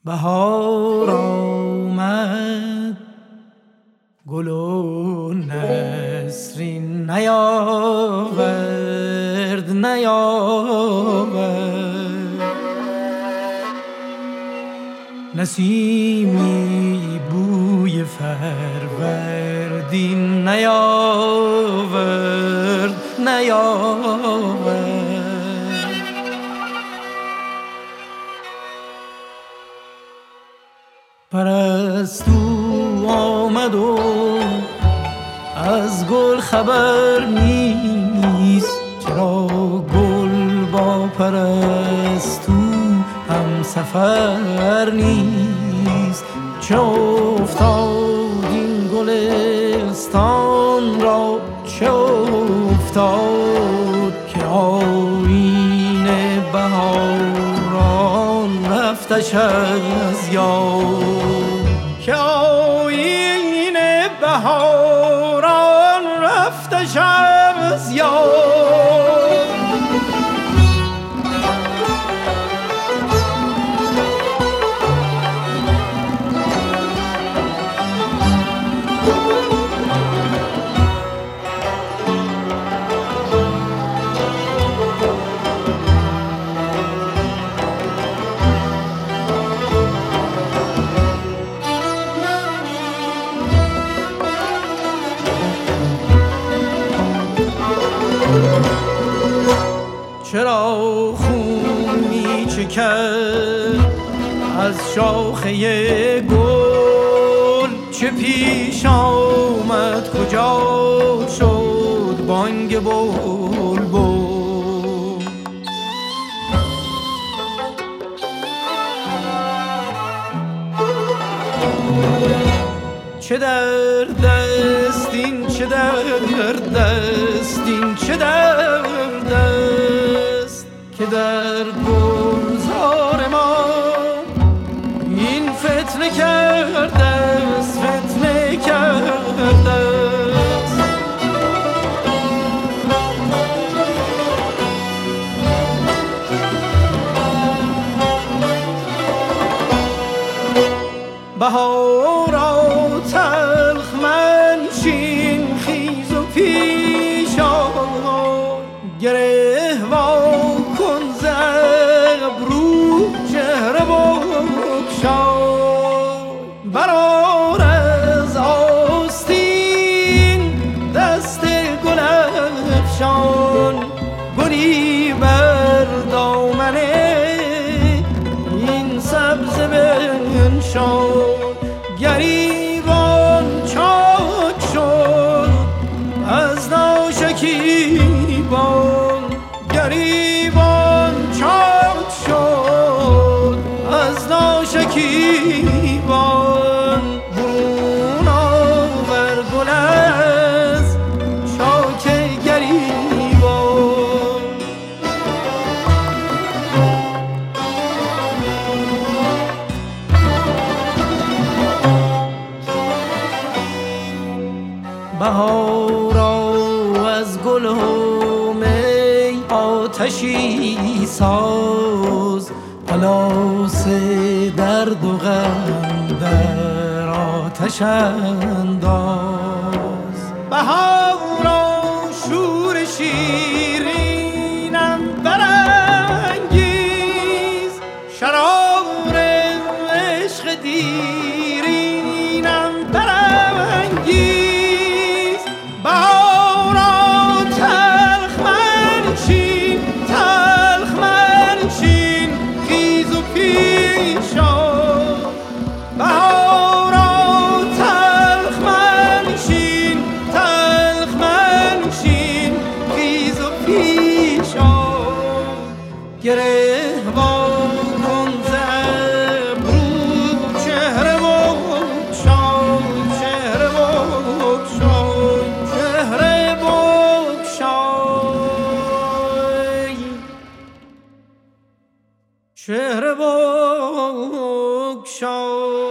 بهار آمد گل و نسرین نیاورد نسیمی بوی فروردین نیاورد پرستو آمد و از گل خبر نیست، چرا گل با پرستو هم سفر نیست. چه افتاد این گلستان را، چه افتاد که آیین بهاران رفتش از یاد، که آیین بهاران رفتش از یاد. چرا خون می چکد از شاخه گل، چه پیش آمد کجا شد بانگ بلبل. چه درد است این، چه درد است این، چه درد است که در گلزار ما این فتنه کرده است، فتنه کرده است. بهارا تلخ منشین، خیز و پیش آی، گره وا کن ز ابرو چهره بگشای. برآر از آستین دست گل افشان، گلی بر دامن این سبزه بنشان. گریبان چاک شد از ناشکیبان، گریبان چاک شد از ناشکیبان. برون آور گل از چاک گریبان. بهارا از گل و می آتشی ساز، پلاس درد و غم در آتش انداز. بهارا شور شیرینم برانگیز، شرار عشق دیرینم برانگیز. بهارا تلخ منشین، تلخ منشین، خیز و پیش آی. بهارا تلخ منشین، تلخ منشین، خیز و پیش آی. گره وا کن ز ابرو چهره بگشای، چهره بگشای، چهره بگشای، چهره بگشای.